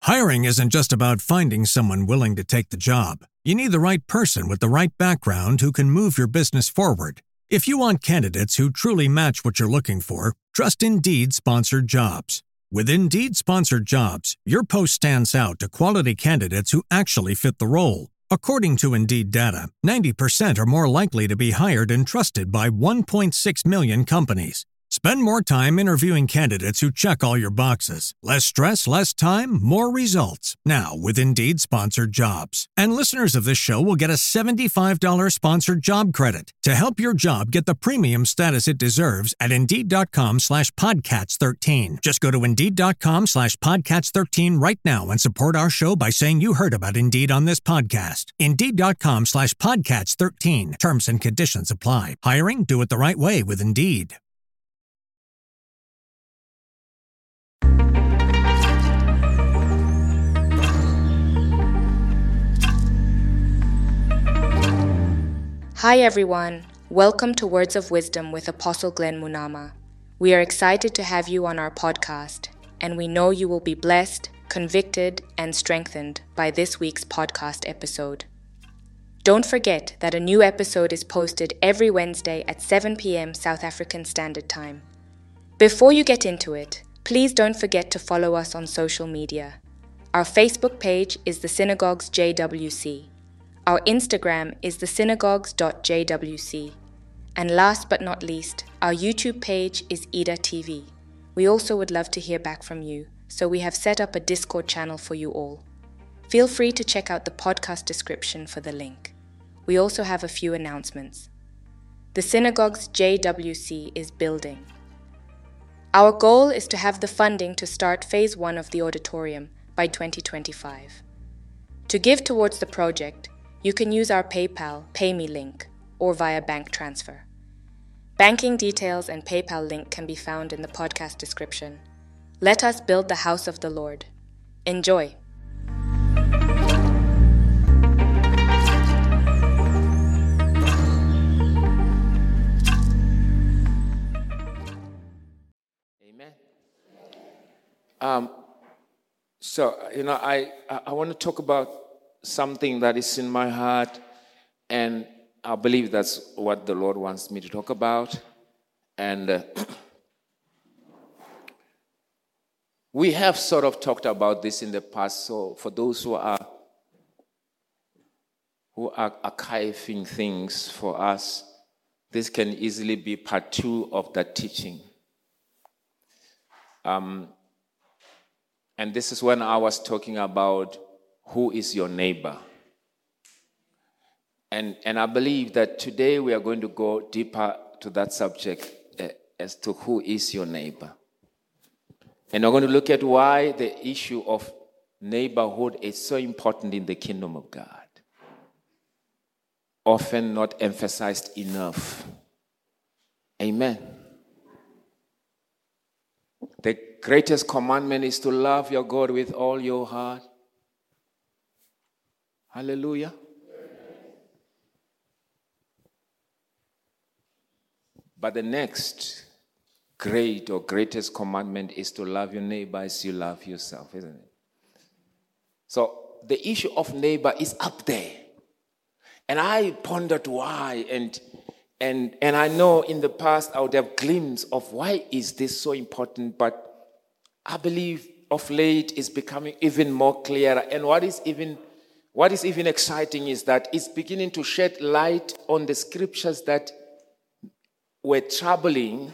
Hiring isn't just about finding someone willing to take the job. You need the right person with the right background who can move your business forward. If you want candidates who truly match what you're looking for, trust Indeed Sponsored Jobs. With Indeed Sponsored Jobs, your post stands out to quality candidates who actually fit the role. According to Indeed data, 90% are more likely to be hired and trusted by 1.6 million companies. Spend more time interviewing candidates who check all your boxes. Less stress, less time, more results. Now with Indeed Sponsored Jobs. And listeners of this show will get a $75 sponsored job credit to help your job get the premium status it deserves at Indeed.com/Podcats13. Just go to Indeed.com/Podcats13 right now and support our show by saying you heard about Indeed on this podcast. Indeed.com/Podcats13. Terms and conditions apply. Hiring? Do it the right way with Indeed. Hi everyone, welcome to Words of Wisdom with Apostle Glenn Munama. We are excited to have you on our podcast, and we know you will be blessed, convicted, and strengthened by this week's podcast episode. Don't forget that a new episode is posted every Wednesday at 7 p.m. South African Standard Time. Before you get into it, please don't forget to follow us on social media. Our Facebook page is the Synagogues JWC. Our Instagram is thesynagogues.jwc. And last but not least, our YouTube page is Ida TV. We also would love to hear back from you, so we have set up a Discord channel for you all. Feel free to check out the podcast description for the link. We also have a few announcements. The Synagogues JWC is building. Our goal is to have the funding to start Phase 1 of the auditorium by 2025. To give towards the project, you can use our PayPal PayMe link or via bank transfer. Banking details and PayPal link can be found in the podcast description. Let us build the house of the Lord. Enjoy. Amen. I want to talk about something that is in my heart, and I believe that's what the Lord wants me to talk about. And we have sort of talked about this in the past, so for those who are archiving things for us, this can easily be part 2 of that teaching. And this is when I was talking about who is your neighbor. And I believe that today we are going to go deeper to that subject as to who is your neighbor. And we're going to look at why the issue of neighborhood is so important in the kingdom of God. Often not emphasized enough. Amen. The greatest commandment is to love your God with all your heart. Hallelujah. But the next great or greatest commandment is to love your neighbor as you love yourself, isn't it? So the issue of neighbor is up there. And I pondered why, and I know in the past I would have glimpse of why is this so important, but I believe of late it's becoming even more clearer. And what is even exciting is that it's beginning to shed light on the scriptures that were troubling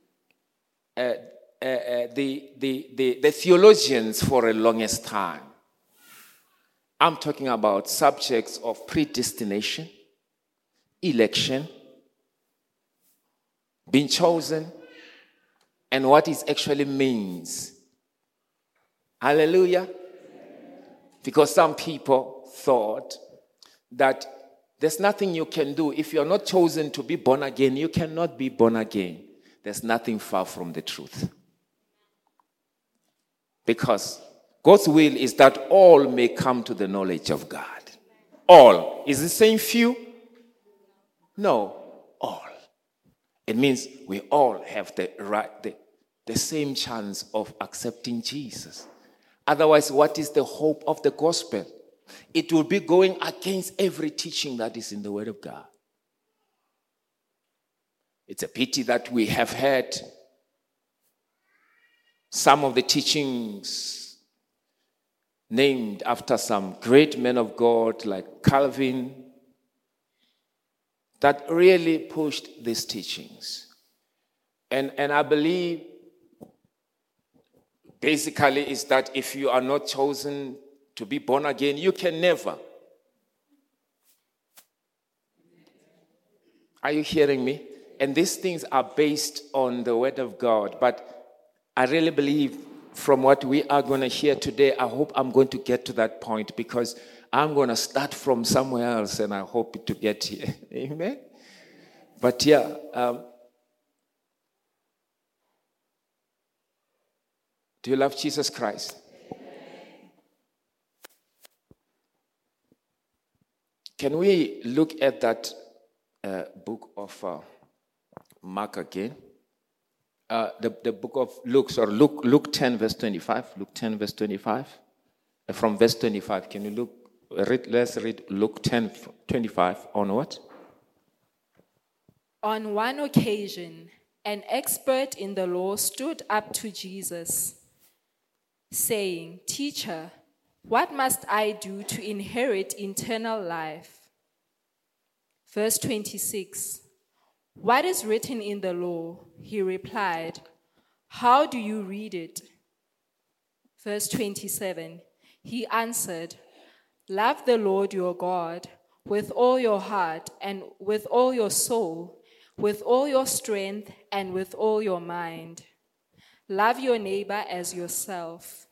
the theologians for the longest time. I'm talking about subjects of predestination, election, being chosen, and what it actually means. Hallelujah. Because some people thought that there's nothing you can do. If you're not chosen to be born again, you cannot be born again. There's nothing far from the truth. Because God's will is that all may come to the knowledge of God. All. Is it saying few? No, all. It means we all have the same chance of accepting Jesus. Otherwise, what is the hope of the gospel? It will be going against every teaching that is in the Word of God. It's a pity that we have had some of the teachings named after some great men of God like Calvin that really pushed these teachings. And I believe basically is that if you are not chosen to be born again, you can never. Are you hearing me? And these things are based on the Word of God. But I really believe from what we are going to hear today, I hope I'm going to get to that point because I'm going to start from somewhere else and I hope to get here. Amen? But yeah, do you love Jesus Christ? Can we look at that book of Mark again? The book of Luke, Luke 10, verse 25. Luke 10, verse 25. From verse 25, can you let's read Luke 10, 25 onward. On one occasion, an expert in the law stood up to Jesus, saying, "Teacher, what must I do to inherit eternal life?" Verse 26. "What is written in the law?" He replied, "How do you read it?" Verse 27. He answered, "Love the Lord your God with all your heart and with all your soul, with all your strength and with all your mind. Love your neighbor as yourself."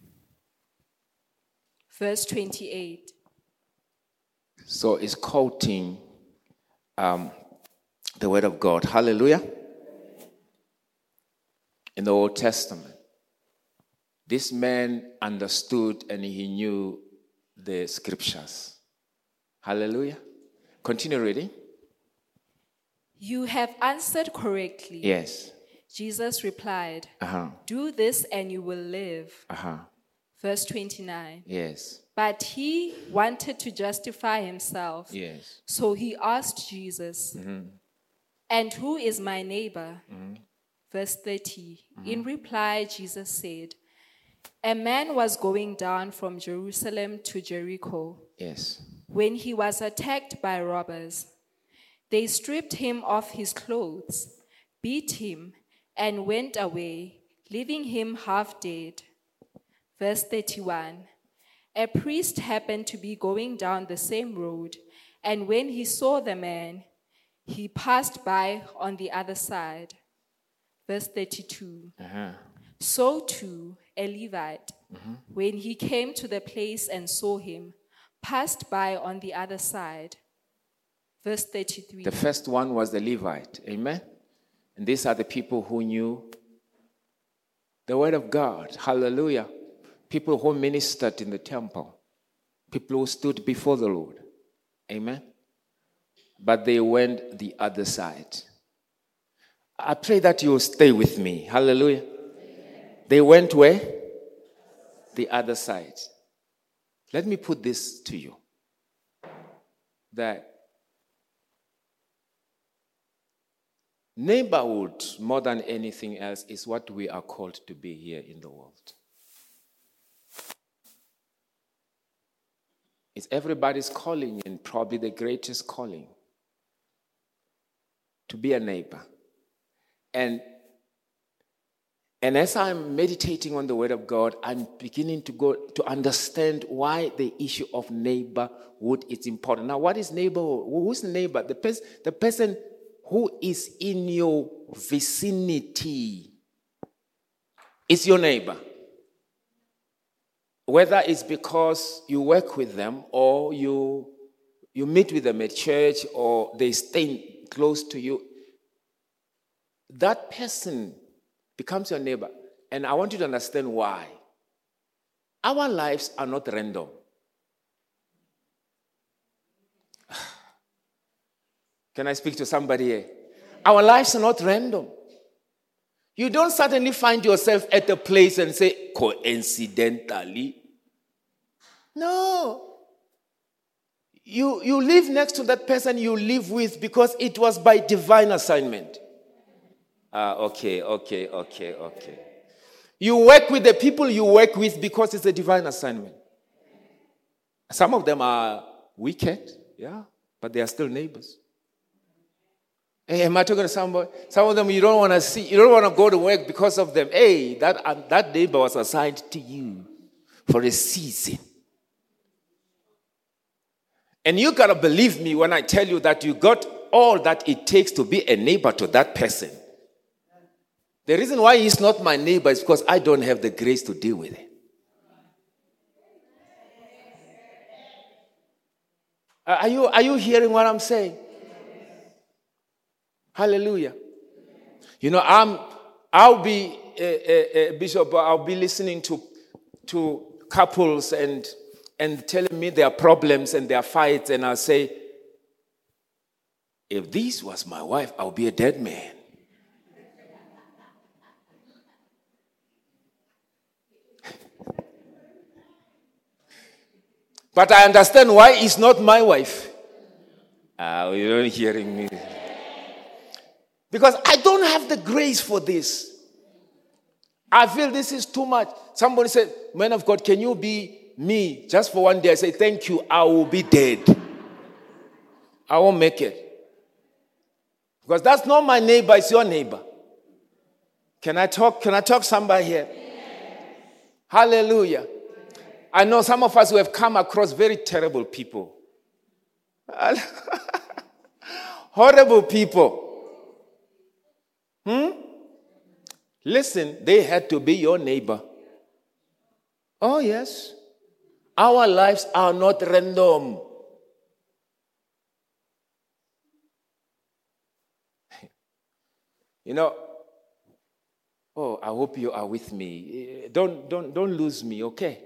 Verse 28. So it's quoting the Word of God. Hallelujah. In the Old Testament, this man understood and he knew the scriptures. Hallelujah. Continue reading. "You have answered correctly." Yes. Jesus replied, "Do this and you will live." Verse 29. Yes. But he wanted to justify himself. Yes. So he asked Jesus, "And who is my neighbor?" Verse 30. In reply, Jesus said, "A man was going down from Jerusalem to Jericho. Yes. When he was attacked by robbers, they stripped him of his clothes, beat him, and went away, leaving him half dead." Verse 31. A priest happened to be going down the same road, and when he saw the man, he passed by on the other side. Verse 32. So too, a Levite, when he came to the place and saw him, passed by on the other side. Verse 33. The first one was the Levite. Amen. And these are the people who knew the Word of God. Hallelujah. People who ministered in the temple. People who stood before the Lord. Amen. But they went the other side. I pray that you will stay with me. Hallelujah. Amen. They went where? The other side. Let me put this to you. That neighborhood, more than anything else, is what we are called to be here in the world. It's everybody's calling and probably the greatest calling to be a neighbor. And as I'm meditating on the Word of God, I'm beginning to understand why the issue of neighborhood is important. Now, what is neighborhood? Who's neighbor? The person who is in your vicinity is your neighbor. Whether it's because you work with them or you meet with them at church or they stay close to you, that person becomes your neighbor. And I want you to understand why. Our lives are not random. Can I speak to somebody here? Our lives are not random. You don't suddenly find yourself at a place and say, coincidentally. No. You live next to that person you live with because it was by divine assignment. Okay. You work with the people you work with because it's a divine assignment. Some of them are wicked, yeah, but they are still neighbors. Hey, am I talking to somebody? Some of them you don't want to see, you don't want to go to work because of them. Hey, that neighbor was assigned to you for a season. And you got to believe me when I tell you that you got all that it takes to be a neighbor to that person. The reason why he's not my neighbor is because I don't have the grace to deal with it. Are you hearing what I'm saying? Hallelujah. You know, I'll be Bishop. I'll be listening to couples and telling me their problems and their fights, and I'll say, if this was my wife, I'll be a dead man. But I understand why it's not my wife. You're not hearing me. Because I don't have the grace for this. I feel this is too much. Somebody said, man of God, can you be me just for one day? I say, thank you, I will be dead. I won't make it. Because that's not my neighbor, it's your neighbor. Can I talk somebody here? Hallelujah. I know some of us who have come across very terrible people. Horrible people. Listen, they had to be your neighbor. Oh, yes. Our lives are not random. You know, I hope you are with me. Don't lose me, okay?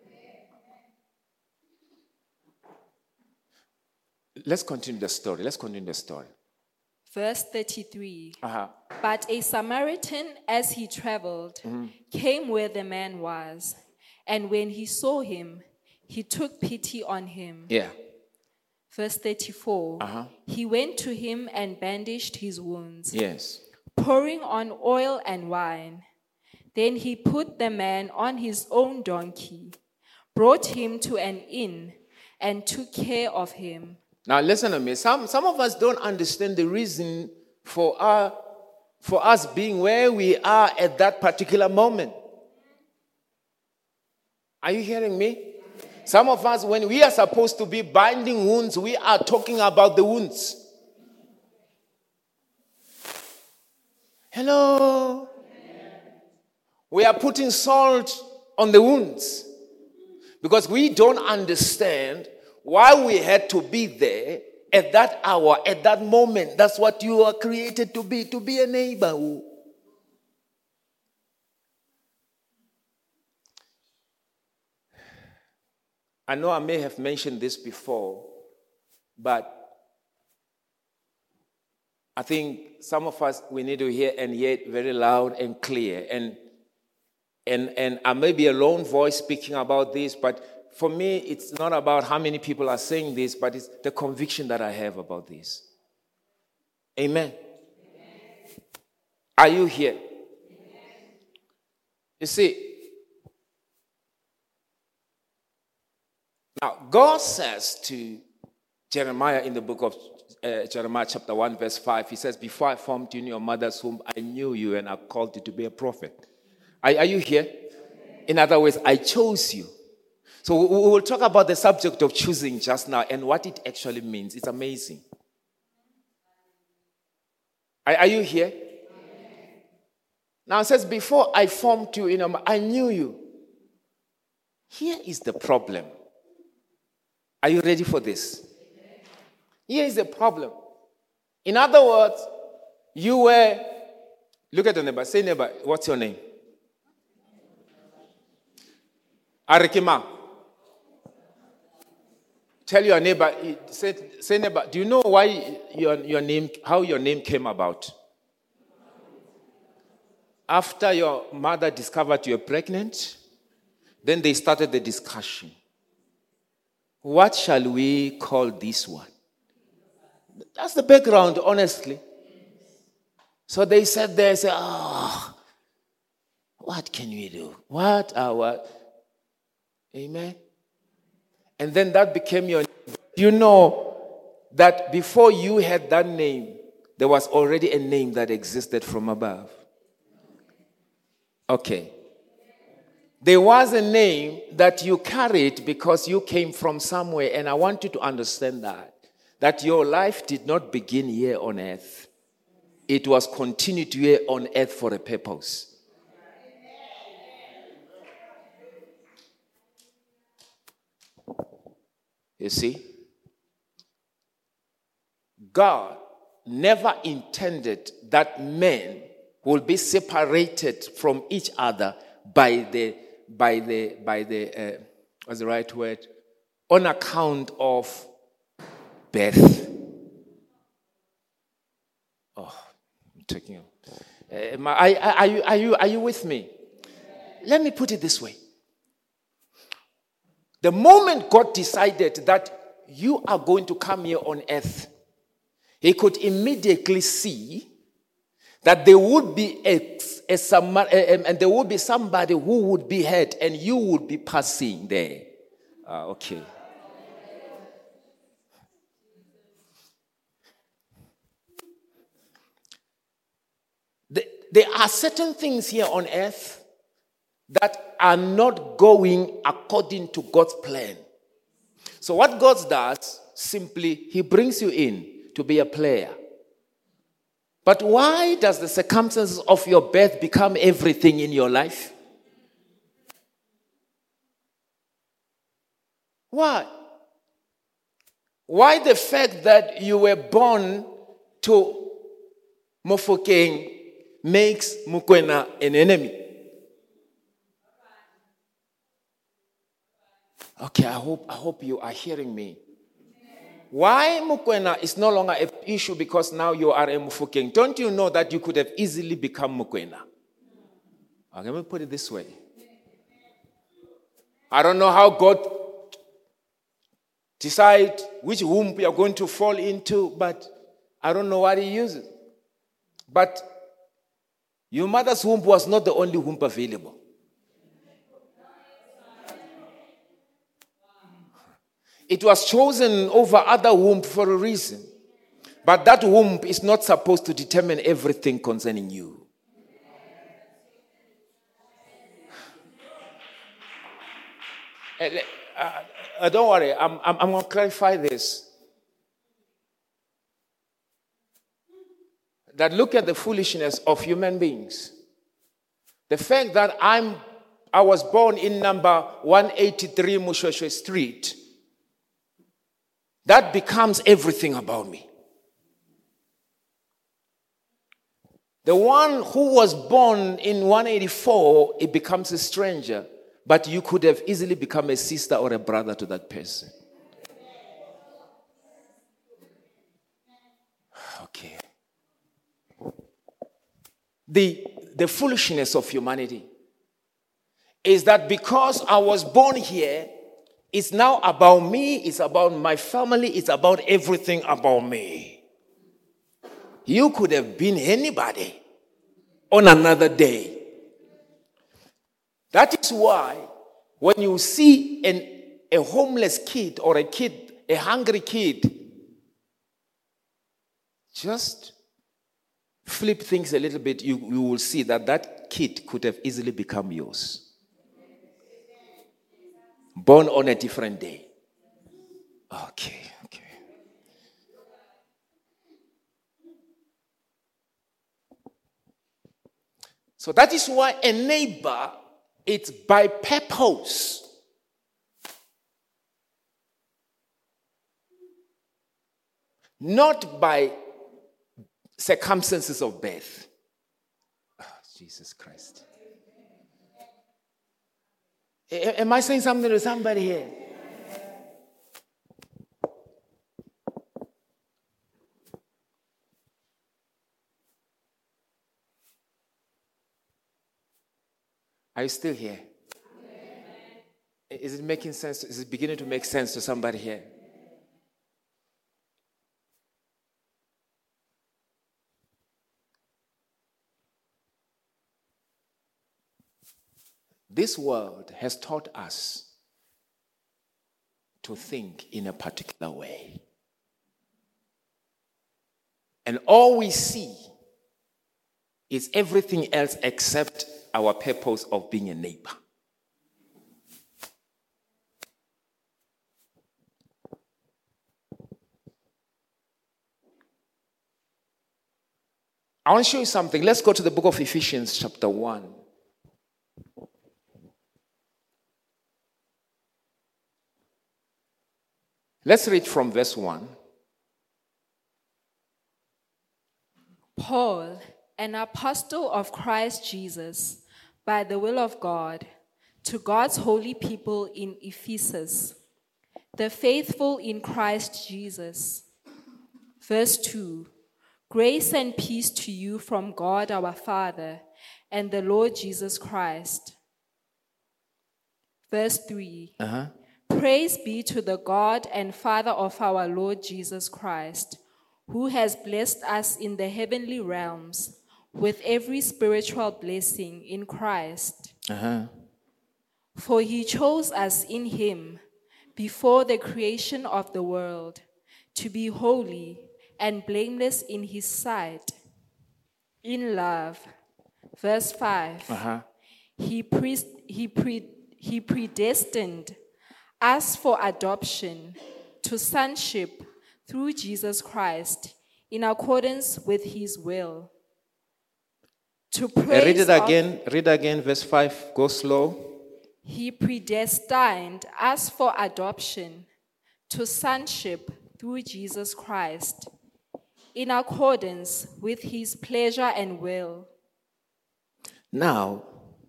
Let's continue the story. Verse 33. But a Samaritan, as he traveled, came where the man was. And when he saw him, he took pity on him. Yeah. Verse 34. He went to him and bandaged his wounds. Yes. Pouring on oil and wine. Then he put the man on his own donkey, brought him to an inn, and took care of him. Now listen to me. Some of us don't understand the reason for us being where we are at that particular moment. Are you hearing me? Some of us, when we are supposed to be binding wounds, we are talking about the wounds. Hello? We are putting salt on the wounds because we don't understand why we had to be there at that hour, at that moment. That's what you are created to be a neighbor. I know I may have mentioned this before, but I think some of us, we need to hear it very loud and clear. And I may be a lone voice speaking about this, but for me, it's not about how many people are saying this, but it's the conviction that I have about this. Amen. Are you here? You see, now God says to Jeremiah in the book of Jeremiah chapter 1 verse 5, he says, before I formed you in your mother's womb, I knew you and I called you to be a prophet. Are you here? In other words, I chose you. So we will talk about the subject of choosing just now and what it actually means. It's amazing. Are you here? Now it says, before I formed you, I knew you. Here is the problem. Are you ready for this? Here is the problem. In other words, you were, look at the neighbor, say neighbor, what's your name? Arikima. Tell your neighbor, say neighbor, do you know why your name, how your name came about? After your mother discovered you're pregnant, then they started the discussion. What shall we call this one? That's the background, honestly. So they said there, what can we do? What? Amen? And then that became your name. You know that before you had that name, there was already a name that existed from above. Okay. There was a name that you carried because you came from somewhere, and I want you to understand that your life did not begin here on earth. It was continued here on earth for a purpose. You see? God never intended that men will be separated from each other by the what's the right word? On account of birth. Oh, I'm taking you. Are you with me? Let me put it this way. The moment God decided that you are going to come here on earth, he could immediately see that there would be and there would be somebody who would be head, and you would be passing there. Okay. There are certain things here on earth that are not going according to God's plan. So what God does, simply, he brings you in to be a player. But why does the circumstances of your birth become everything in your life? Why? Why the fact that you were born to Mofokeng makes Mokoena an enemy? Okay, I hope you are hearing me. Why Mokoena is no longer an issue because now you are a Mofokeng? Don't you know that you could have easily become Mokoena? Okay, let me put it this way. I don't know how God decide which womb you are going to fall into, but I don't know what he uses. But your mother's womb was not the only womb available. It was chosen over other womb for a reason. But that womb is not supposed to determine everything concerning you. Don't worry, I'm going to clarify this. That look at the foolishness of human beings. The fact that I was born in number 183 Mushweshwe Street, that becomes everything about me. The one who was born in 184, it becomes a stranger. But you could have easily become a sister or a brother to that person. Okay. The foolishness of humanity is that because I was born here, it's now about me, it's about my family, it's about everything about me. You could have been anybody on another day. That is why when you see a homeless kid or a hungry kid, just flip things a little bit, you will see that kid could have easily become yours. Born on a different day. Okay. So that is why a neighbor, it's by purpose. Not by circumstances of birth. Oh, Jesus Christ. Am I saying something to somebody here? Are you still here? Is it making sense? Is it beginning to make sense to somebody here? This world has taught us to think in a particular way. And all we see is everything else except our purpose of being a neighbor. I want to show you something. Let's go to the book of Ephesians chapter 1. Let's read from verse 1. Paul, an apostle of Christ Jesus, by the will of God, to God's holy people in Ephesus, the faithful in Christ Jesus. Verse 2. Grace and peace to you from God our Father and the Lord Jesus Christ. Verse 3. Praise be to the God and Father of our Lord Jesus Christ, who has blessed us in the heavenly realms with every spiritual blessing in Christ. For he chose us in him before the creation of the world to be holy and blameless in his sight. In love. Verse 5. He predestined us for adoption to sonship through Jesus Christ in accordance with his will. To praise Read again, verse 5. Go slow. He predestined us for adoption to sonship through Jesus Christ in accordance with his pleasure and will. Now,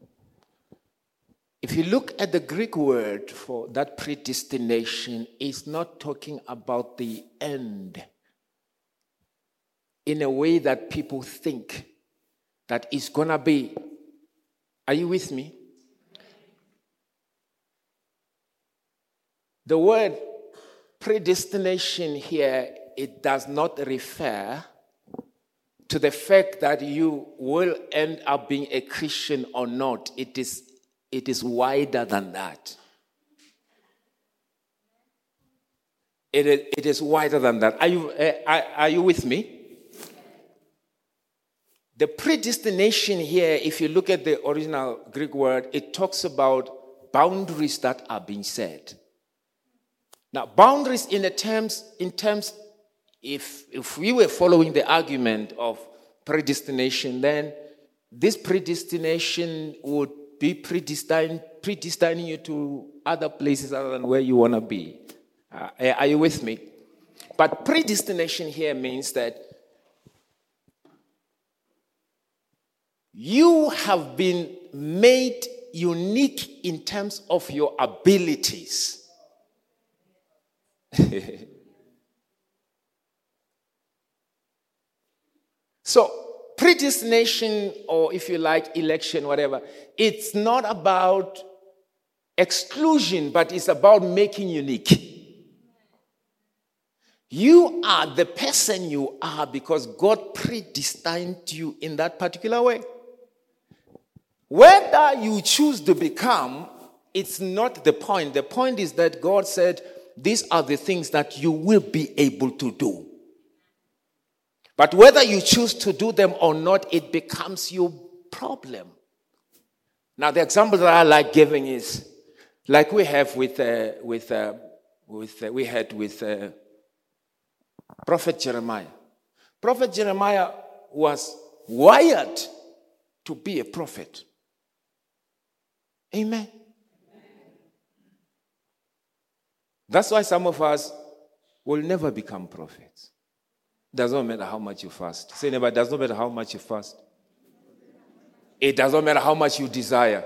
if you look at the Greek word for that predestination, it's not talking about the end in a way that people think that it's going to be. Are you with me? The word predestination here, it does not refer to the fact that you will end up being a Christian or not. It is wider than that. It is wider than that. Are you with me? The predestination here, if you look at the original Greek word, it talks about boundaries that are being set. Now, boundaries in terms, if we were following the argument of predestination, then this predestination would be predestining you to other places other than where you want to be. Are you with me? But predestination here means that you have been made unique in terms of your abilities. So, predestination, or if you like, election, whatever, it's not about exclusion, but it's about making unique. You are the person you are because God predestined you in that particular way. Whether you choose to become, it's not the point. The point is that God said, these are the things that you will be able to do. But whether you choose to do them or not, it becomes your problem. Now, the example that I like giving is like we have with Prophet Jeremiah. Prophet Jeremiah was wired to be a prophet. Amen. That's why some of us will never become prophets. Doesn't matter how much you fast. Say never, it does not matter how much you fast. It does not matter how much you desire.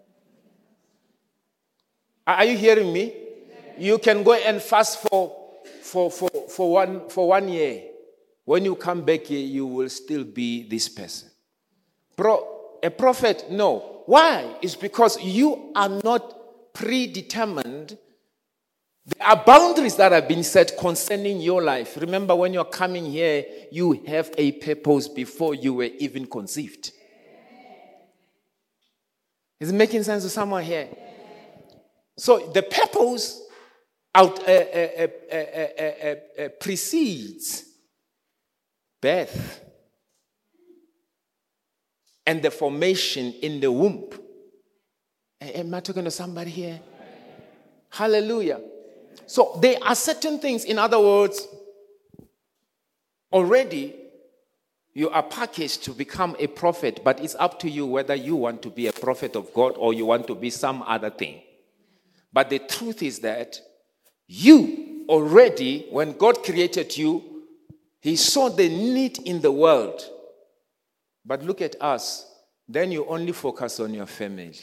Are you hearing me? You can go and fast for 1 year. When you come back here, you will still be this person. A prophet, no. Why? It's because you are not predetermined. There are boundaries that have been set concerning your life. Remember, when you're coming here, you have a purpose before you were even conceived. Is it making sense to someone here? So the purpose precedes birth and the formation in the womb. Am I talking to somebody here? Hallelujah. So there are certain things, in other words, already you are packaged to become a prophet, but it's up to you whether you want to be a prophet of God or you want to be some other thing. But the truth is that you already, when God created you, He saw the need in the world. But look at us, then you only focus on your family.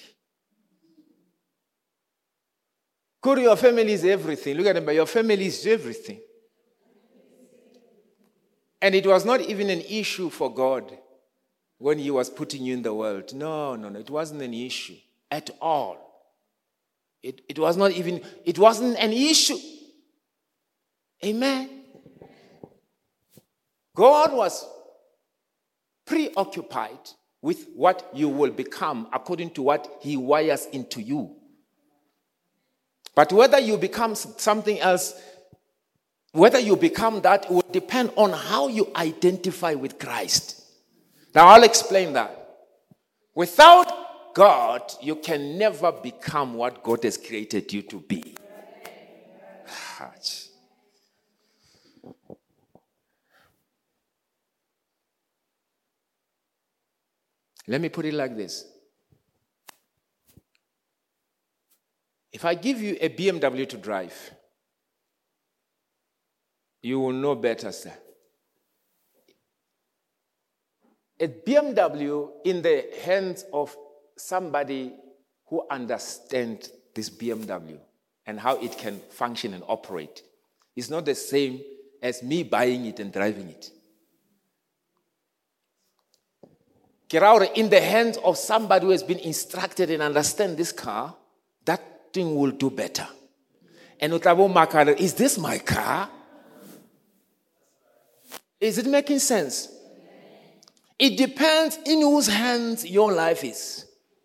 Could your family is everything. Look at them, but your family is everything. And it was not even an issue for God when He was putting you in the world. No, it wasn't an issue at all. It wasn't an issue. Amen. God was preoccupied with what you will become according to what He wires into you. But whether you become something else, whether you become that, will depend on how you identify with Christ. Now, I'll explain that. Without God, you can never become what God has created you to be. Let me put it like this. If I give you a BMW to drive, you will know better, sir. A BMW in the hands of somebody who understands this BMW and how it can function and operate is not the same as me buying it and driving it. In the hands of somebody who has been instructed and understands this car, that thing will do better. And is this my car? Is it making sense? It depends in whose hands your life is.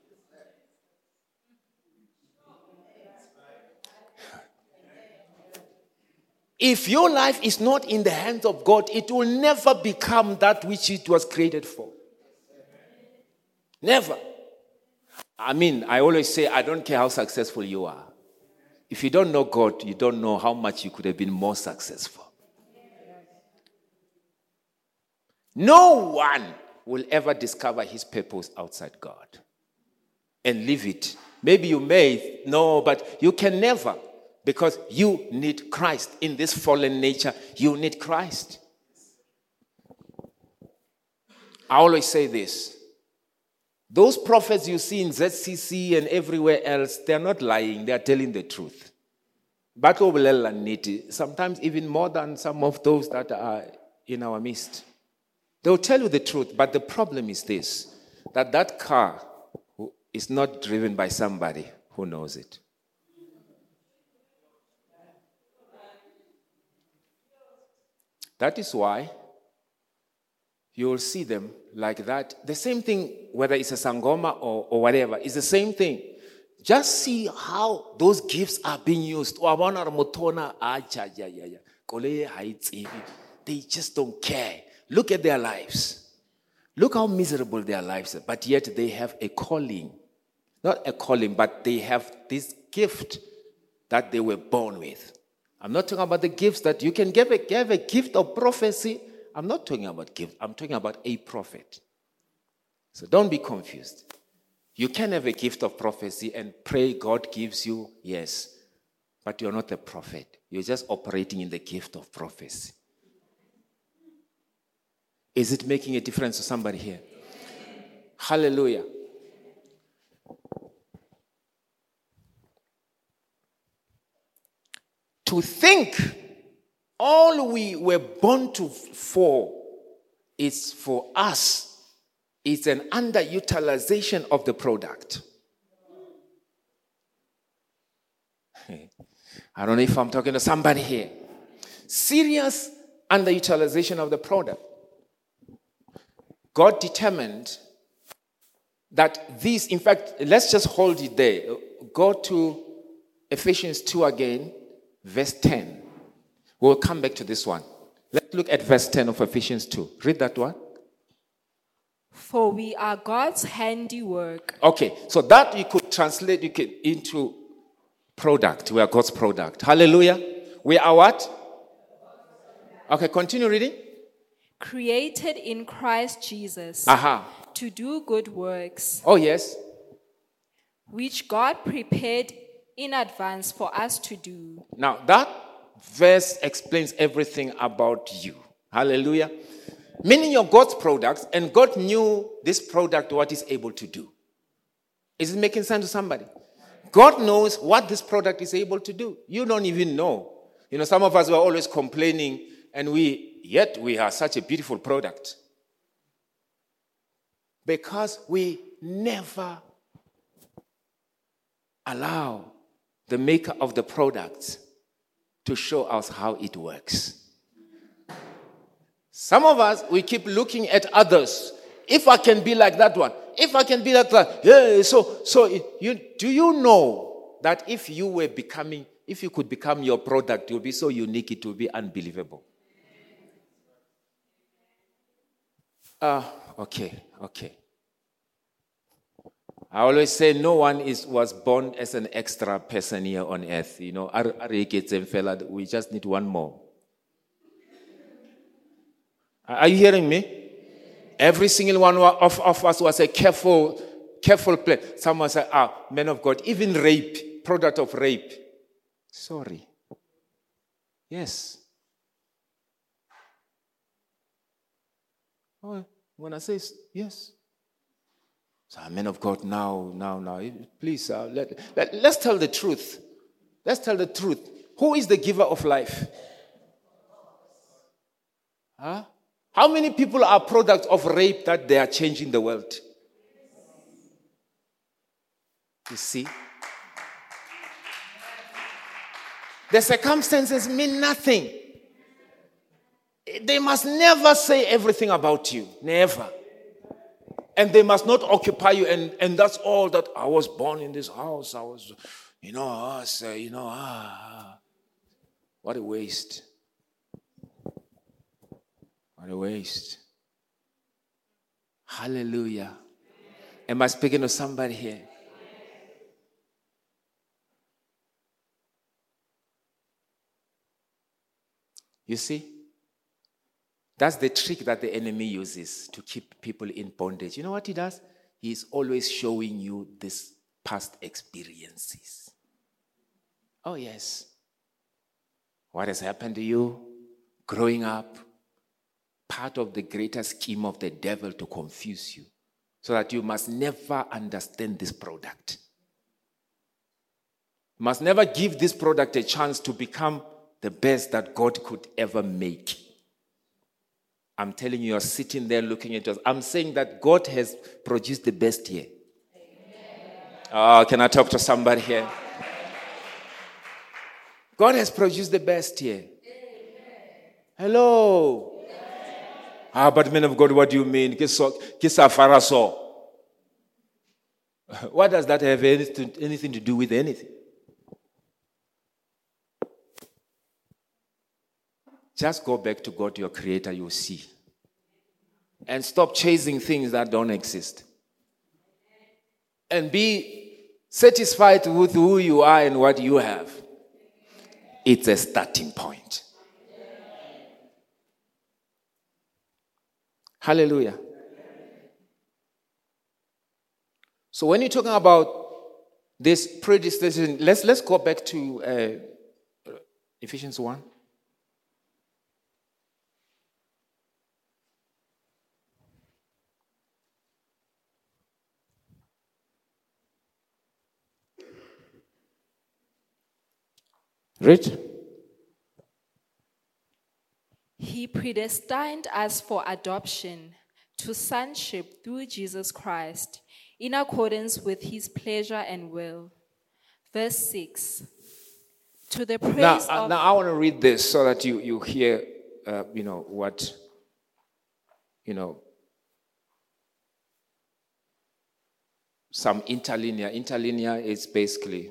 If your life is not in the hands of God, it will never become that which it was created for. Never. I always say, I don't care how successful you are. If you don't know God, you don't know how much you could have been more successful. No one will ever discover his purpose outside God and live it. Maybe you may, no, but you can never, because you need Christ. In this fallen nature, you need Christ. I always say this. Those prophets you see in ZCC and everywhere else, they're not lying, they're telling the truth. But sometimes even more than some of those that are in our midst. They'll tell you the truth, but the problem is this, that car is not driven by somebody who knows it. That is why you will see them like that. The same thing, whether it's a sangoma or whatever, it's the same thing. Just see how those gifts are being used. They just don't care. Look at their lives. Look how miserable their lives are. But yet they have a calling. Not a calling, but they have this gift that they were born with. I'm not talking about the gifts that you can give a gift of prophecy. I'm not talking about gift. I'm talking about a prophet. So don't be confused. You can have a gift of prophecy and pray God gives you, yes. But you're not a prophet. You're just operating in the gift of prophecy. Is it making a difference to somebody here? Hallelujah. To think all we were born for is for us It's an underutilization of the product. I don't know if I'm talking to somebody here. Serious underutilization of the product. God determined that these, in fact, let's just hold it there. Go to Ephesians 2 again, verse 10. We'll come back to this one. Let's look at verse 10 of Ephesians 2. Read that one. For we are God's handiwork. Okay, so that you could translate into product. We are God's product. Hallelujah. We are what? Okay, continue reading. Created in Christ Jesus to do good works. Oh, yes. Which God prepared in advance for us to do. Now, that verse explains everything about you. Hallelujah. Meaning you're God's products, and God knew this product, what it's able to do. Is it making sense to somebody? God knows what this product is able to do. You don't even know. You know, some of us were always complaining, and yet we are such a beautiful product. Because we never allow the maker of the product to show us how it works. Some of us, we keep looking at others. If I can be like that one, if I can be like that, do you know that if you could become your product, it would be so unique, it would be unbelievable. Okay. I always say no one was born as an extra person here on earth. You know, we just need one more. Are you hearing me? Every single one of us was a careful play. Someone said, man of God, even rape, product of rape. Sorry. Yes. Oh, when I say yes. So, man of God, now, please, let's tell the truth. Let's tell the truth. Who is the giver of life? Huh? How many people are products of rape that they are changing the world? You see? The circumstances mean nothing. They must never say everything about you. Never. And they must not occupy you. And that's all that I was born in this house. What a waste. What a waste. Hallelujah. Am I speaking to somebody here? You see? That's the trick that the enemy uses to keep people in bondage. You know what he does? He's always showing you these past experiences. Oh, yes. What has happened to you growing up? Part of the greater scheme of the devil to confuse you, so that you must never understand this product. You must never give this product a chance to become the best that God could ever make. I'm telling you, you're sitting there looking at us. I'm saying that God has produced the best here. Oh, can I talk to somebody here? God has produced the best here. Hello. But men of God, what do you mean? What does that have anything to do with anything? Just go back to God, your creator, you'll see. And stop chasing things that don't exist. And be satisfied with who you are and what you have. It's a starting point. Hallelujah. So when you're talking about this predestination, let's go back to Ephesians 1. Read. He predestined us for adoption to sonship through Jesus Christ, in accordance with his pleasure and will. Verse 6. To the praise Now of... I want to read this so that you hear, what, some interlinear. Interlinear is basically,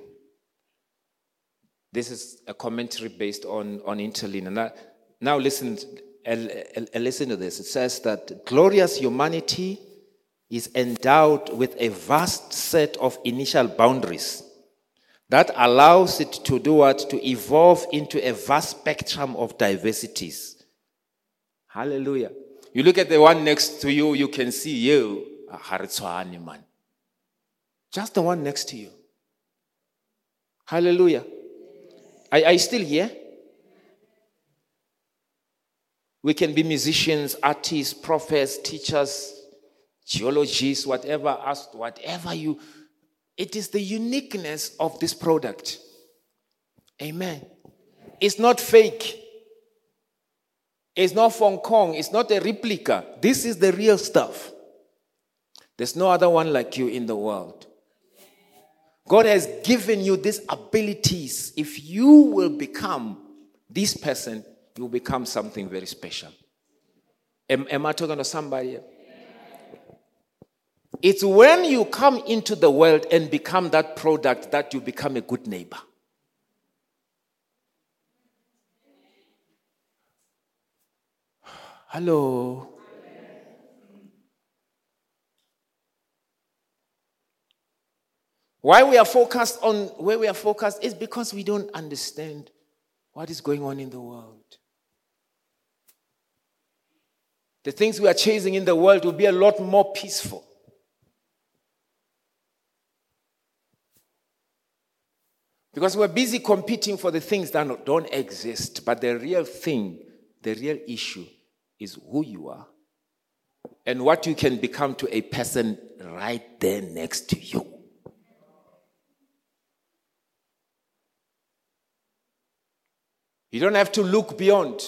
this is a commentary based on interlinear. Now listen to this. It says that glorious humanity is endowed with a vast set of initial boundaries that allows it to do what? To evolve into a vast spectrum of diversities. Hallelujah. You look at the one next to you, you can see you. Man. Just the one next to you. Hallelujah. Are you still here? We can be musicians, artists, prophets, teachers, geologists, whatever you. It is the uniqueness of this product. Amen. It's not fake. It's not Hong Kong. It's not a replica. This is the real stuff. There's no other one like you in the world. God has given you these abilities. If you will become this person, you will become something very special. Am I talking to somebody? It's when you come into the world and become that product that you become a good neighbor. Hello. Why we are focused on where we are focused is because we don't understand what is going on in the world. The things we are chasing in the world will be a lot more peaceful. Because we're busy competing for the things that don't exist. But the real thing, the real issue is who you are and what you can become to a person right there next to you. You don't have to look beyond.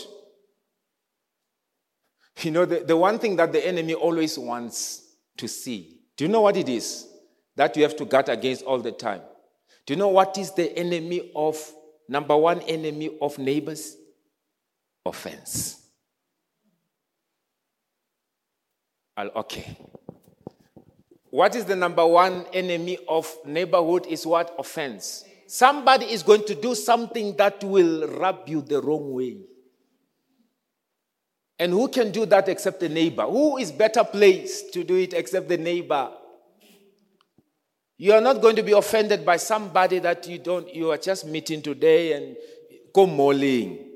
The one thing that the enemy always wants to see. Do you know what it is? That you have to guard against all the time. Do you know what is the number one enemy of neighbors? Offense. Okay. What is the number one enemy of neighborhood is what? Offense. Somebody is going to do something that will rub you the wrong way. And who can do that except the neighbor? Who is better placed to do it except the neighbor? You are not going to be offended by somebody that you are just meeting today and go mauling.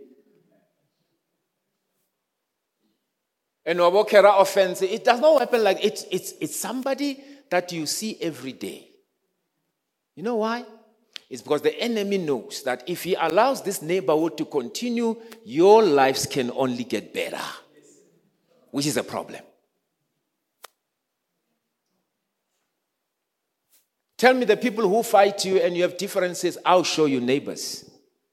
And wabokera offense, it does not happen like it's somebody that you see every day. You know why? It's because the enemy knows that if he allows this neighborhood to continue, your lives can only get better, which is a problem. Tell me the people who fight you and you have differences, I'll show you neighbors.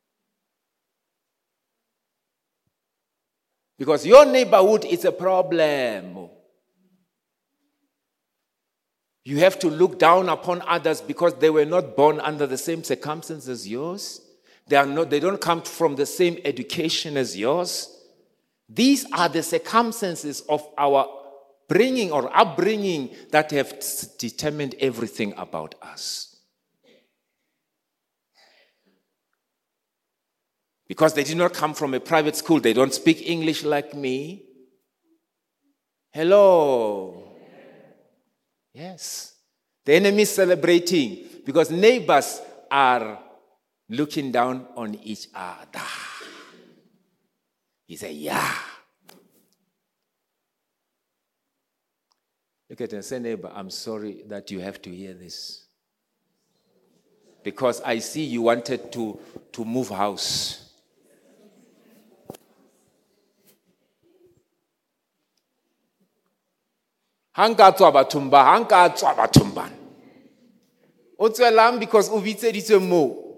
Because your neighborhood is a problem. You have to look down upon others because they were not born under the same circumstances as yours. They don't come from the same education as yours. These are the circumstances of our bringing or upbringing that have determined everything about us. Because they did not come from a private school, they don't speak English like me. Hello. Yes. The enemy is celebrating because neighbors are looking down on each other. He said, yeah. Look at and say, neighbor, I'm sorry that you have to hear this. Because I see you wanted to move house. Hankatswa batumba. Otswelang because ubitseditswe mo.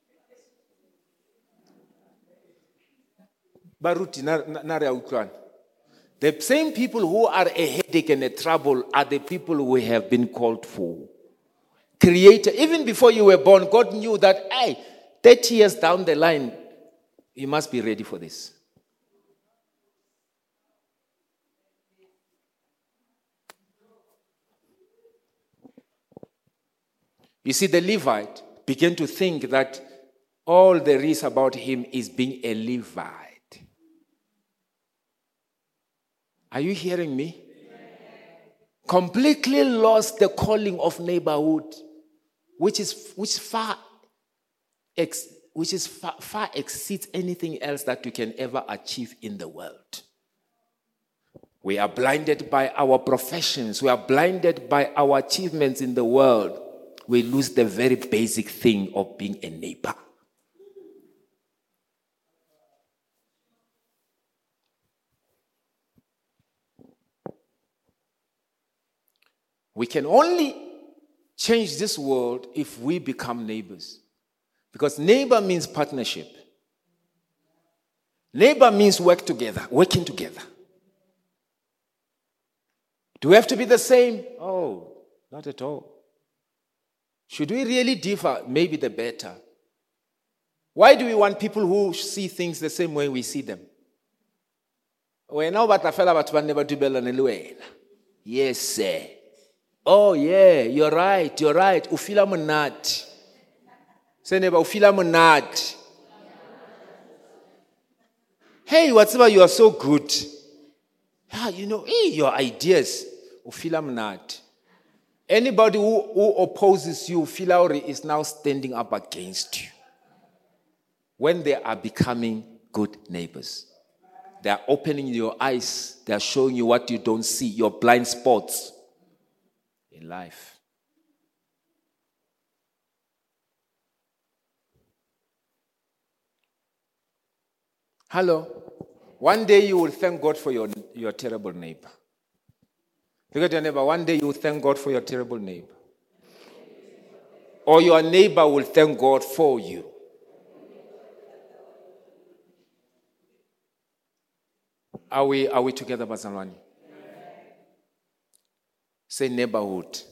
Baruti na re a utlwana. The same people who are a headache and a trouble are the people we have been called for. Creator, even before you were born, God knew that, hey, 30 years down the line, you must be ready for this. You see, the Levite began to think that all there is about him is being a Levite. Are you hearing me? Completely lost the calling of neighborhood, which far exceeds anything else that you can ever achieve in the world. We are blinded by our professions. We are blinded by our achievements in the world. We lose the very basic thing of being a neighbor. We can only change this world if we become neighbors. Because neighbor means partnership. Neighbor means working together. Do we have to be the same? Oh, not at all. Should we really differ? Maybe the better. Why do we want people who see things the same way we see them? Yes, sir. Oh, yeah, you're right. Ufila monat. Say neighbor, ufila monat. Hey, whatever, you are so good. Your ideas. Ufila monat. Anybody who opposes you, Filauri is now standing up against you. When they are becoming good neighbors, they are opening your eyes. They are showing you what you don't see, your blind spots in life. Hello. One day you will thank God for your terrible neighbor. Look at your neighbor. One day you will thank God for your terrible neighbor. Or your neighbor will thank God for you. Are we together, Bazalwani? Say neighborhood.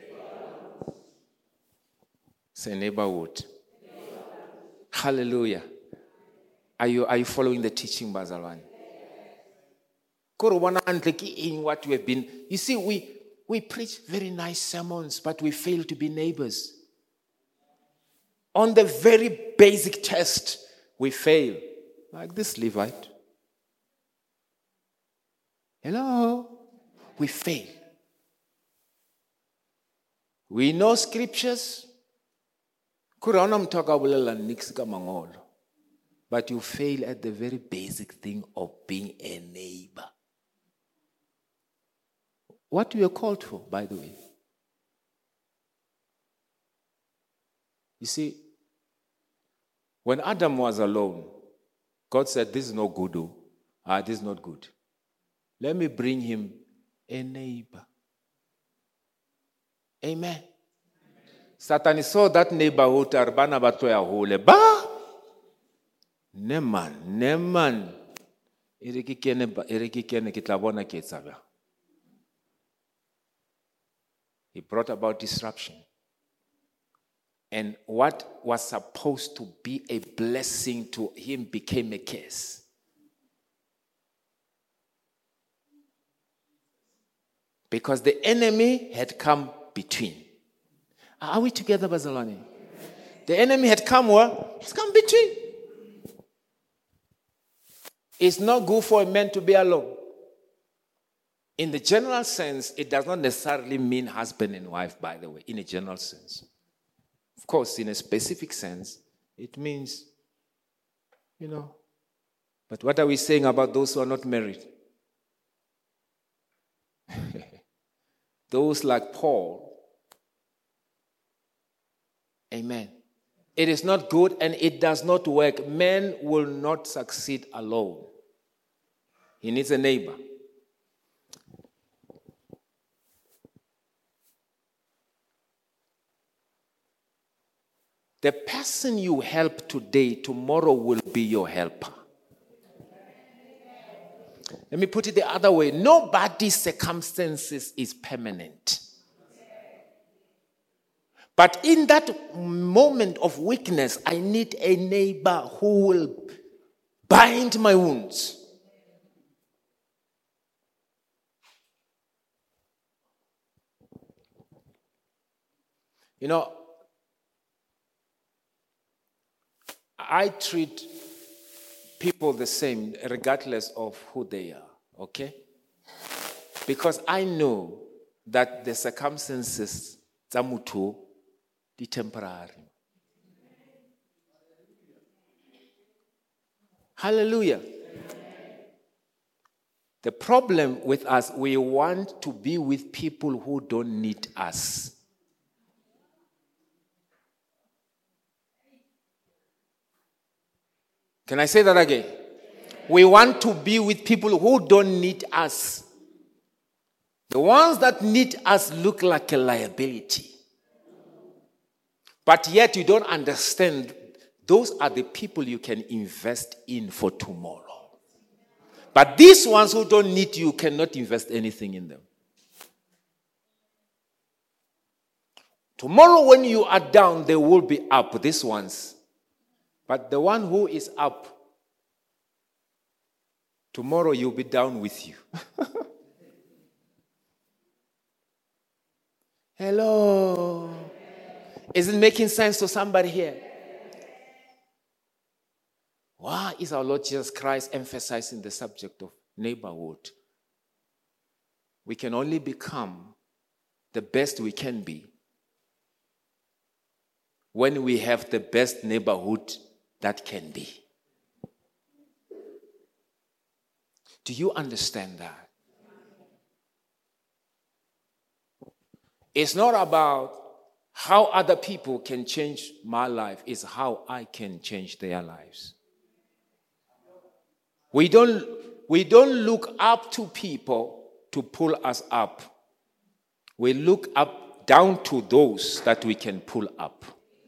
Say neighborhood. Hallelujah. Are you following the teaching, Bazalwani? In what we have been. You see, we preach very nice sermons, but we fail to be neighbors. On the very basic test, we fail. Like this Levite. Hello? We fail. We know scriptures. But you fail at the very basic thing of being a neighbor. What we are called for, by the way. You see, when Adam was alone, God said, this is not good. This is not good. Let me bring him a neighbor. Amen. Satan saw that neighborhood, Arbana Batoya Hole. Ba! Neman. He brought about disruption. And what was supposed to be a blessing to him became a curse. Because the enemy had come between. Are we together, Bazalwani? The enemy had come where? He's come between. It's not good for a man to be alone. In the general sense, it does not necessarily mean husband and wife, by the way, in a general sense. Of course, in a specific sense, it means, But what are we saying about those who are not married? Those like Paul. Amen. It is not good and it does not work. Man will not succeed alone. He needs a neighbor. The person you help today, tomorrow will be your helper. Let me put it the other way. Nobody's circumstances is permanent. But in that moment of weakness, I need a neighbor who will bind my wounds. You know, I treat people the same regardless of who they are, okay? Because I know that the circumstances tsa motho di temporary. Hallelujah. The problem with us, we want to be with people who don't need us. Can I say that again? We want to be with people who don't need us. The ones that need us look like a liability. But yet you don't understand, those are the people you can invest in for tomorrow. But these ones who don't need you cannot invest anything in them. Tomorrow when you are down, they will be up, these ones. But the one who is up, tomorrow you'll be down with you. Hello. Is it making sense to somebody here? Why is our Lord Jesus Christ emphasizing the subject of neighborhood? We can only become the best we can be when we have the best neighborhood that can be. Do you understand that? It's not about how other people can change my life, it's how I can change their lives. We don't look up to people to pull us up. We look up down to those that we can pull up.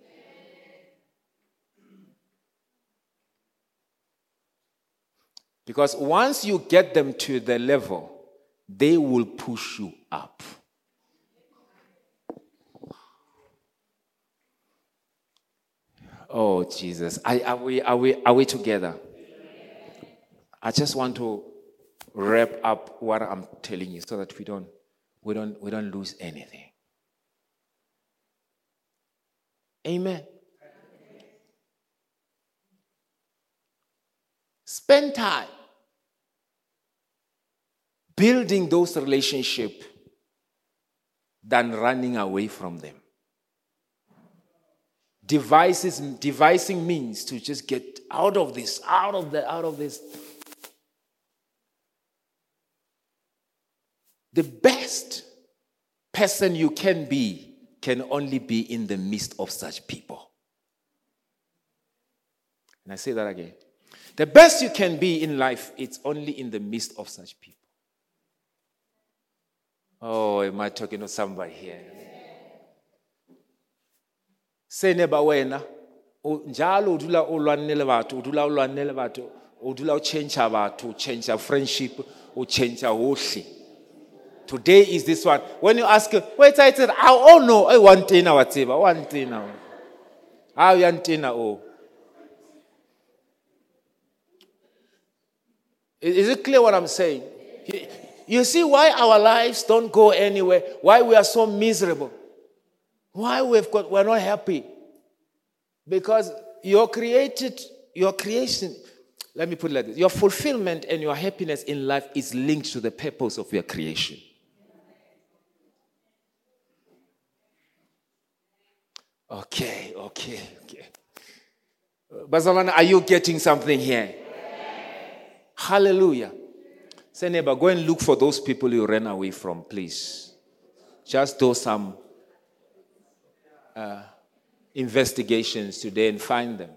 Because once you get them to the level, they will push you up. Oh, Jesus. Are we together? I just want to wrap up what I'm telling you so that we don't lose anything. Amen. Spend time building those relationships than running away from them. Devising means to just get out of this. The best person you can be can only be in the midst of such people. And I say that again. The best you can be in life, it's only in the midst of such people. Oh, am I talking to somebody here? Say neighbor wena, njalo udula ulwanele batho, udula change batho, change friendship, change hohle. Today is this one. When you ask, wait, I said, oh no, I want tina whatever, one tina. How you tina oh. Is it clear what I'm saying? You see why our lives don't go anywhere? Why we are so miserable? Why we're not happy? Because your creation, let me put it like this. Your fulfillment and your happiness in life is linked to the purpose of your creation. Okay. Bazalwana, are you getting something here? Hallelujah. Say neighbor, go and look for those people you ran away from, please. Just do some investigations today and find them.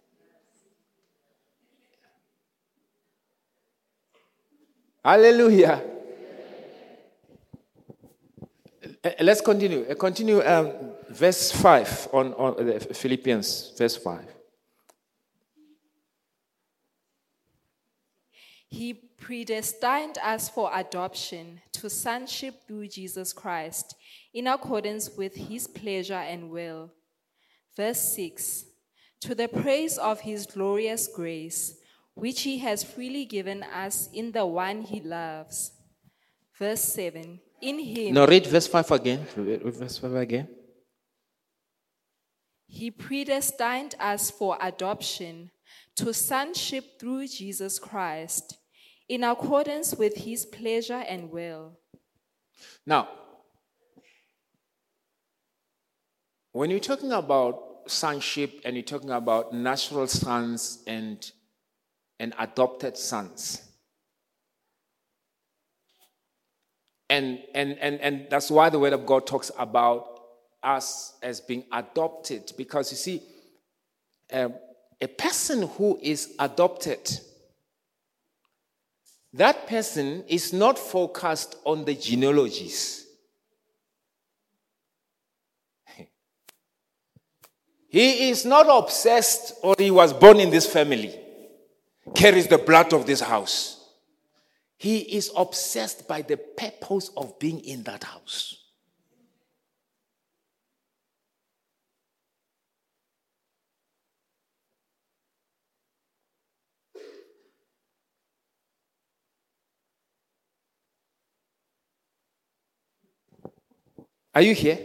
Hallelujah. Let's continue. Continue verse 5 on Philippians, verse 5. He predestined us for adoption to sonship through Jesus Christ, in accordance with his pleasure and will. Verse 6, to the praise of his glorious grace, which he has freely given us in the one he loves. Verse 7, in him... Now read verse 5 again. Read verse 5 again. He predestined us for adoption to sonship through Jesus Christ, in accordance with his pleasure and will. Now, when you're talking about sonship and you're talking about natural sons and adopted sons, and that's why the Word of God talks about us as being adopted, because you see, a person who is adopted, that person is not focused on the genealogies. He is not obsessed, or he was born in this family, carries the blood of this house. He is obsessed by the purpose of being in that house. Are you here?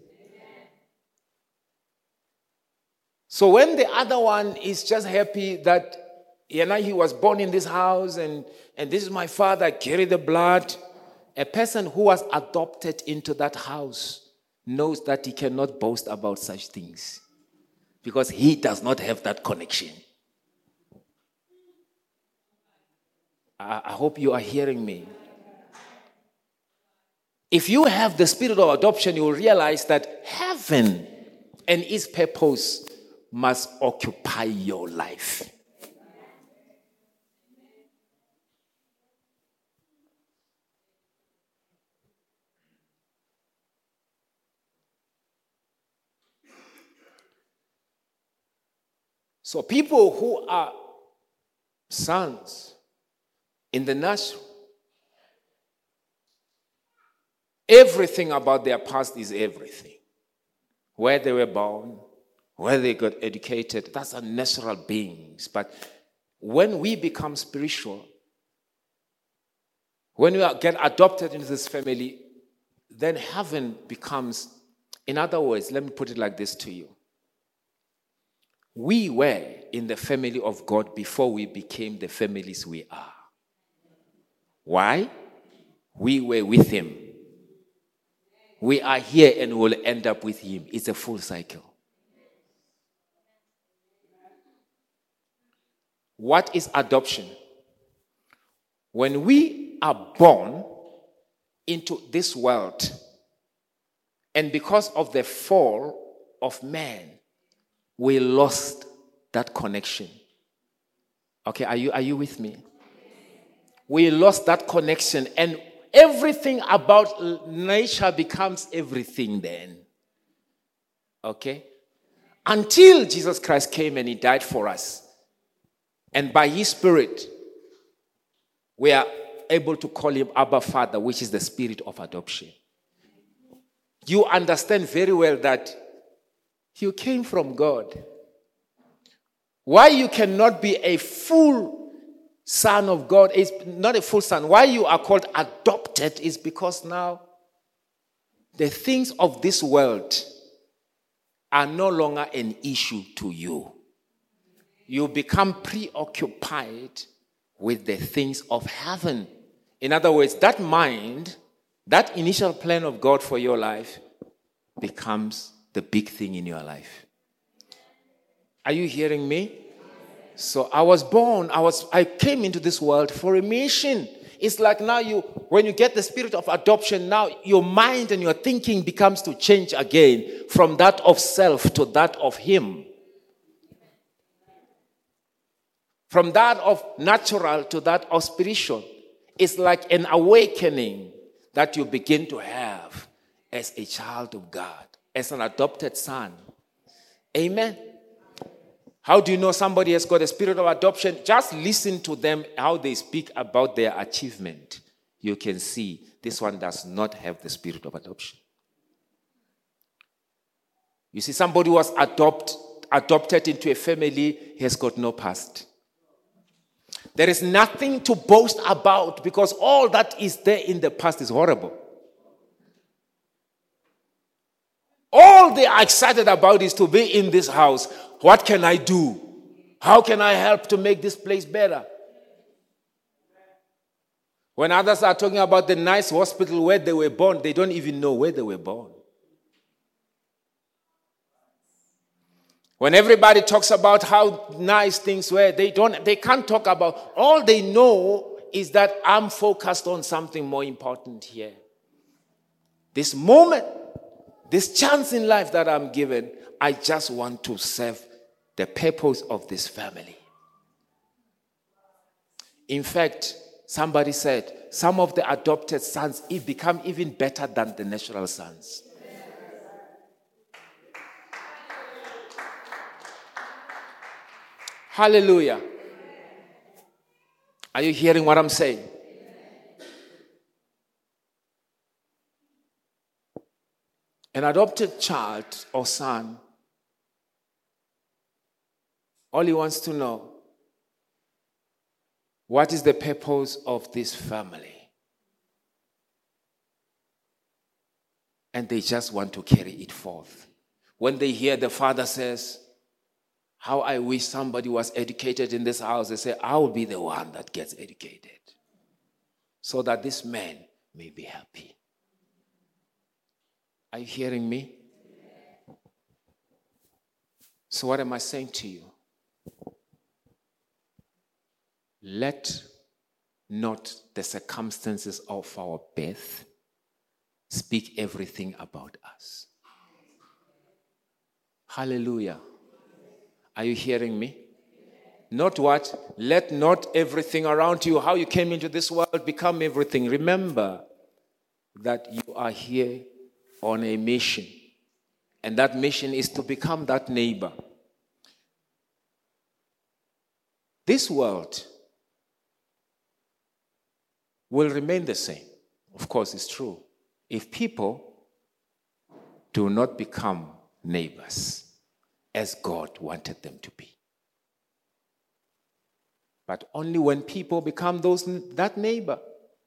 So when the other one is just happy that he was born in this house and this is my father, I carry the blood, a person who was adopted into that house knows that he cannot boast about such things because he does not have that connection. I hope you are hearing me. If you have the spirit of adoption, you will realize that heaven and its purpose must occupy your life. So people who are sons in the natural, everything about their past is everything. Where they were born, where they got educated, that's a natural beings. But when we become spiritual, when we get adopted into this family, then heaven becomes, in other words, let me put it like this to you. We were in the family of God before we became the families we are. Why? We were with him. We are here and will end up with him. It's a full cycle. What is adoption? When we are born into this world, and because of the fall of man, we lost that connection. Okay, are you with me? We lost that connection, and everything about nature becomes everything then. Okay? Until Jesus Christ came and he died for us. And by his spirit, we are able to call him Abba Father, which is the spirit of adoption. You understand very well that you came from God. Why you cannot be a full son of God is not a full son. Why you are called adopted is because now the things of this world are no longer an issue to you. You become preoccupied with the things of heaven. In other words, that mind, that initial plan of God for your life becomes the big thing in your life. Are you hearing me? So I was born, I came into this world for a mission. It's like now when you get the spirit of adoption, now your mind and your thinking becomes to change again from that of self to that of him. From that of natural to that of spiritual. It's like an awakening that you begin to have as a child of God, as an adopted son. Amen. How do you know somebody has got a spirit of adoption? Just listen to them, how they speak about their achievement. You can see this one does not have the spirit of adoption. You see, somebody who was adopted into a family has got no past. There is nothing to boast about because all that is there in the past is horrible. All they are excited about is to be in this house. What can I do? How can I help to make this place better? When others are talking about the nice hospital where they were born, they don't even know where they were born. When everybody talks about how nice things were, they can't talk about, all they know is that I'm focused on something more important here. This moment, this chance in life that I'm given, I just want to serve the purpose of this family. In fact, somebody said, some of the adopted sons become even better than the natural sons. Hallelujah. Are you hearing what I'm saying? An adopted child or son, all he wants to know, what is the purpose of this family? And they just want to carry it forth. When they hear the father says, how I wish somebody was educated in this house, they say, I will be the one that gets educated so that this man may be happy. Are you hearing me? So what am I saying to you? Let not the circumstances of our birth speak everything about us. Hallelujah. Are you hearing me? Not what? Let not everything around you, how you came into this world, become everything. Remember that you are here on a mission. And that mission is to become that neighbor. This world will remain the same. Of course, it's true. If people do not become neighbors as God wanted them to be. But only when people become that neighbor.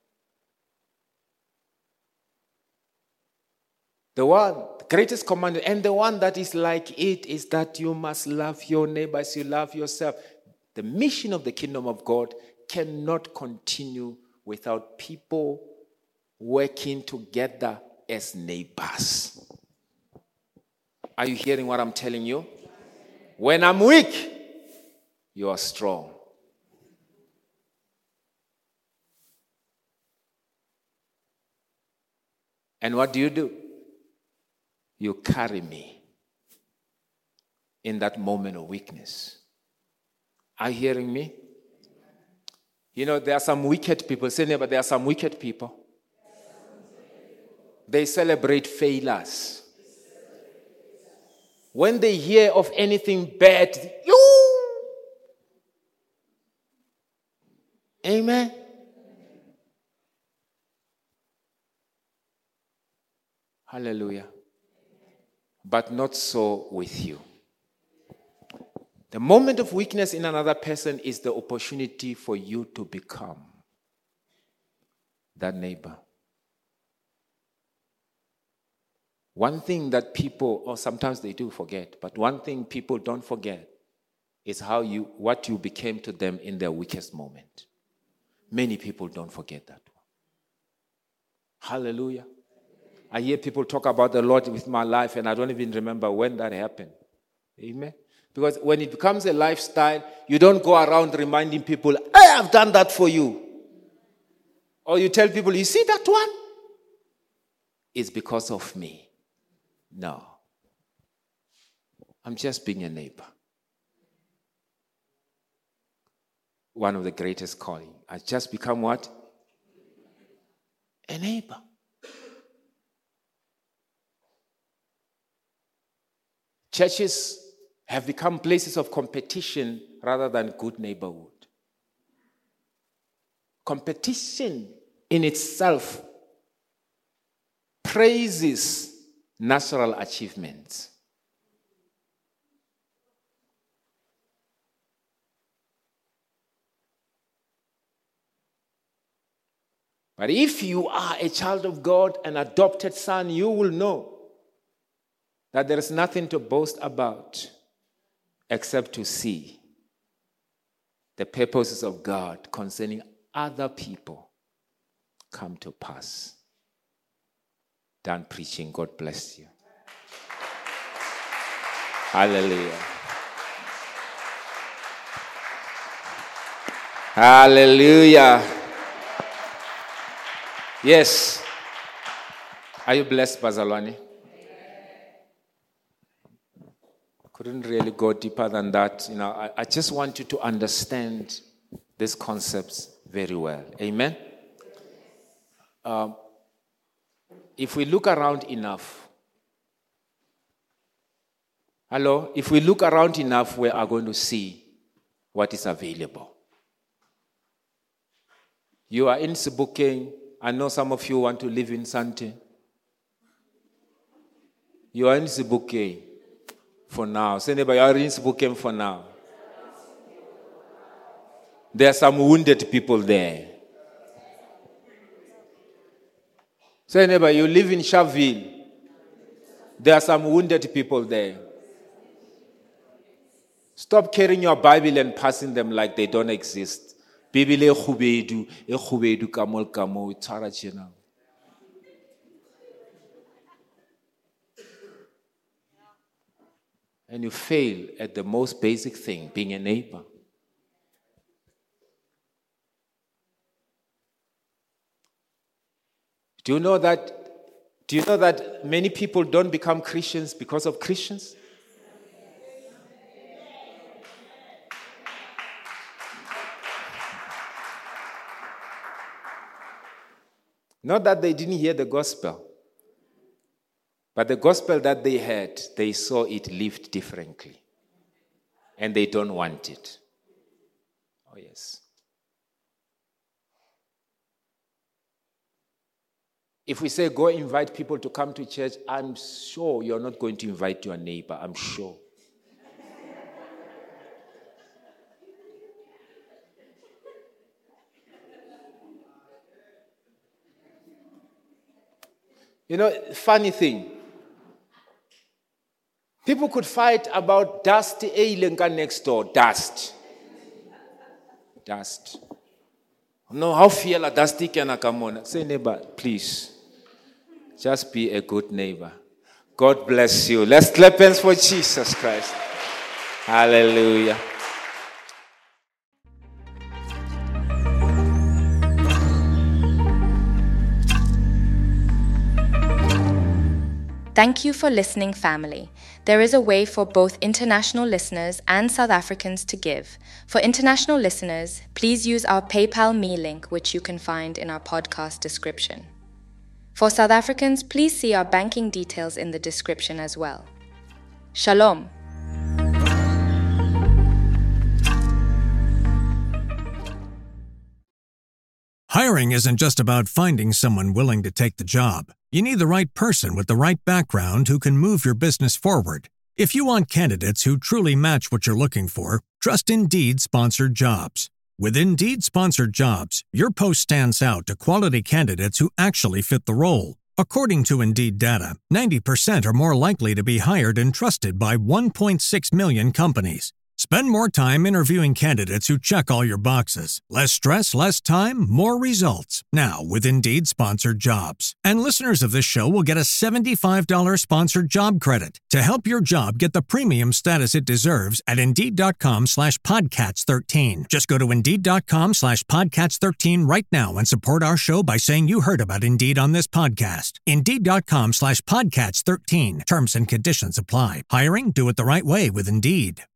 The greatest commandment, and the one that is like it, is that you must love your neighbor as you love yourself. The mission of the kingdom of God cannot continue without people working together as neighbors. Are you hearing what I'm telling you? When I'm weak, you are strong. And what do? You carry me in that moment of weakness. Are you hearing me? You know, there are some wicked people. Say neighbor, there are some wicked people. They celebrate failures. When they hear of anything bad, Amen. Hallelujah. But not so with you. The moment of weakness in another person is the opportunity for you to become that neighbor. One thing that people, or sometimes they do forget, but one thing people don't forget is what you became to them in their weakest moment. Many people don't forget that one. Hallelujah. I hear people talk about the Lord with my life, and I don't even remember when that happened. Amen. Because when it becomes a lifestyle, you don't go around reminding people, I have done that for you. Or you tell people, you see that one? It's because of me. No. I'm just being a neighbor. One of the greatest calling. I just become what? A neighbor. Churches have become places of competition rather than good neighborhood. Competition in itself praises natural achievements. But if you are a child of God, an adopted son, you will know that there is nothing to boast about except to see the purposes of God concerning other people come to pass. Done preaching. God bless you. Hallelujah. Hallelujah. Yes. Are you blessed, Bazalwane? Couldn't really go deeper than that. I just want you to understand these concepts very well. Amen? If we look around enough, if we look around enough, we are going to see what is available. You are in Sebokeng. I know some of you want to live in Sante. You are in Sebokeng for now. Say neighbor, you are in Sebokeng for now. There are some wounded people there. Say neighbor, you live in Sharpeville. There are some wounded people there. Stop carrying your Bible and passing them like they don't exist. Bibele e khubedu kamol kamo tsara tjena. And you fail at the most basic thing, being a neighbor. Do you know that many people don't become Christians because of Christians? Not that they didn't hear the gospel, but the gospel that they had, they saw it lived differently. And they don't want it. Oh, yes. If we say go invite people to come to church, I'm sure you're not going to invite your neighbor. I'm sure. Funny thing. People could fight about dust next door. Dust. No, how feel a dusty can come on? Say neighbor, please. Just be a good neighbor. God bless you. Let's clap hands for Jesus Christ. Hallelujah. Thank you for listening, family. There is a way for both international listeners and South Africans to give. For international listeners, please use our PayPal Me link, which you can find in our podcast description. For South Africans, please see our banking details in the description as well. Shalom. Hiring isn't just about finding someone willing to take the job. You need the right person with the right background who can move your business forward. If you want candidates who truly match what you're looking for, trust Indeed Sponsored Jobs. With Indeed Sponsored Jobs, your post stands out to quality candidates who actually fit the role. According to Indeed data, 90% are more likely to be hired and trusted by 1.6 million companies. Spend more time interviewing candidates who check all your boxes. Less stress, less time, more results. Now with Indeed Sponsored Jobs. And listeners of this show will get a $75 sponsored job credit to help your job get the premium status it deserves at Indeed.com/Podcats13. Just go to Indeed.com/Podcats13 right now and support our show by saying you heard about Indeed on this podcast. Indeed.com/Podcats13. Terms and conditions apply. Hiring? Do it the right way with Indeed.